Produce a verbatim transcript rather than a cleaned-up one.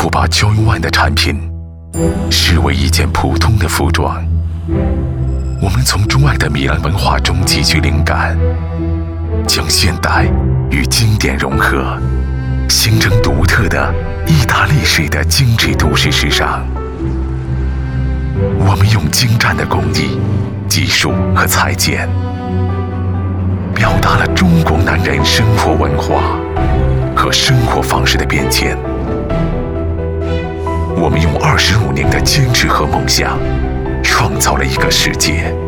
不把 Joy One 的产品视为一件普通的服装。我们从钟爱的米兰文化中汲取灵感，将现代与经典融合，形成独特的意大利式的精致都市时尚。我们用精湛的工艺、技术和裁剪，表达了中国男人生活文化和生活方式的变迁。我们用二十五年的坚持和梦想，创造了一个世界